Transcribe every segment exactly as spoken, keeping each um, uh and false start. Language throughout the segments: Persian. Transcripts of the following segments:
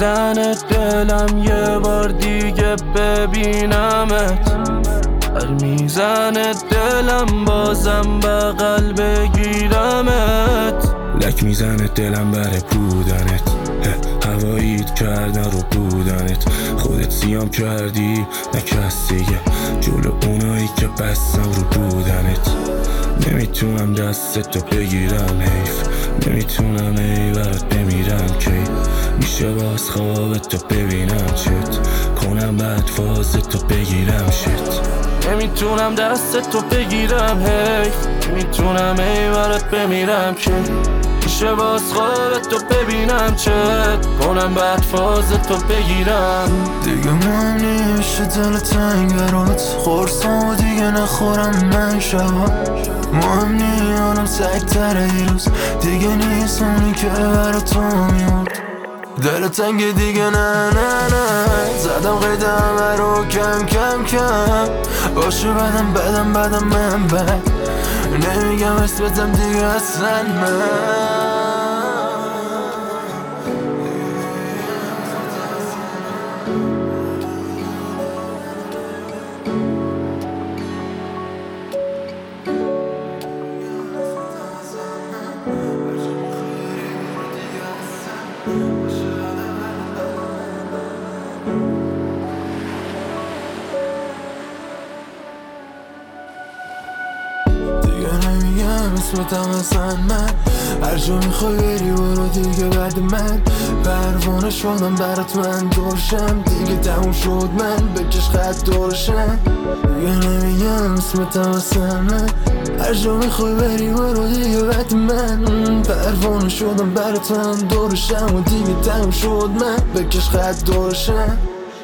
میزنه دلم یه بار دیگه ببینمت، هر میزنه دلم بازم بغل بگیرمت. لک میزنه دلم بره بودنت، هواییت کردن رو بودنت. خودت سیام کردی نه کس دیگه، جلو اونایی که بستم رو بودنت. نمیتونم دستتو بگیرم حیف، نمیتونم ای برات بمیرم کی. میشه باز خوابتو ببینم چت، کنم بعد فازتو بگیرم شت. نمیتونم دستتو بگیرم حیف، نمیتونم ای برات بمیرم کی. میشه باز خوابتو ببینم چت، کنم بعد فازتو بگیرم. دیگه مهم نمیشه دل تنگ برات، خورسام و دیگه نخورم من شبا. مهم نیانم سکتر دیروز، دیگه نیست اونی که برا تو میمورد. دل تنگ دیگه نه نه نه، زدم قید همه رو کم کم کم. باشه بدم بدم بدم من بد، نمیگم اسمتم دیگه اصلا من. دیگه نمیگم اسمتم اصلا من، هر جا میخوای بری برو دیگه بعد من. پروانه شدم برات من دورشم، دیگه تموم شد من بکش خط دورشم. دیگه نمیگم اسمتم اصلا من، هر جا میخوای بری برو دیگه بعد من. پروانه شدم برات من دورشم و دیگه تموم شد من بکش خط دورشم.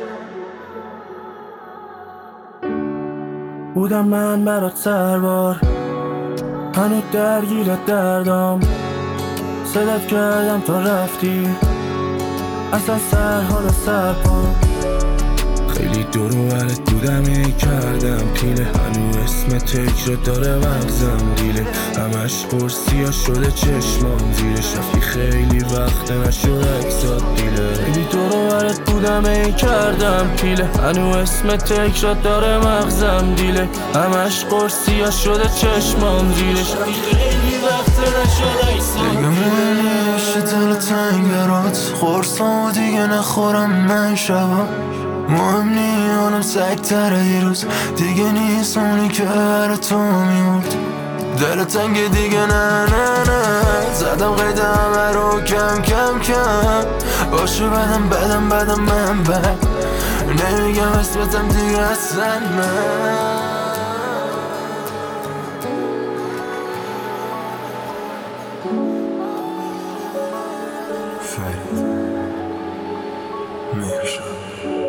بودم من برات سربار، هنو درگیرت دردم. صدت کردم تا رفتی، اصلا سر حال سر پا. خیلی دور و برت بودم ای کردم پیله، هنو اسم تکرار داره مغزم دیله. همش پرسی ها شده چشمام زیرش، رفتی خیلی وقت نشد اکسات دیله. خیلی دور و برت بودم ای کردم پیله، هنو اسم تکرار داره مغزم دیله. همش قرصی ها شده چشمام زیرش، رفتی خیلی وقت نشد اکسات دیگه مهم نمیشه دل تنگ برات، خورسام و دیگه نخورم من شبا. مهم نیانم سکتر دیروز، دیگه نیست اونی که برا تو میمورد. دل تنگ دیگه نه نه نه، زدم قید همه رو کم کم کم. باشه بدم بدم بدم من بد، نمیگم اسمتم دیگه اصلا من. فرید مهرشاد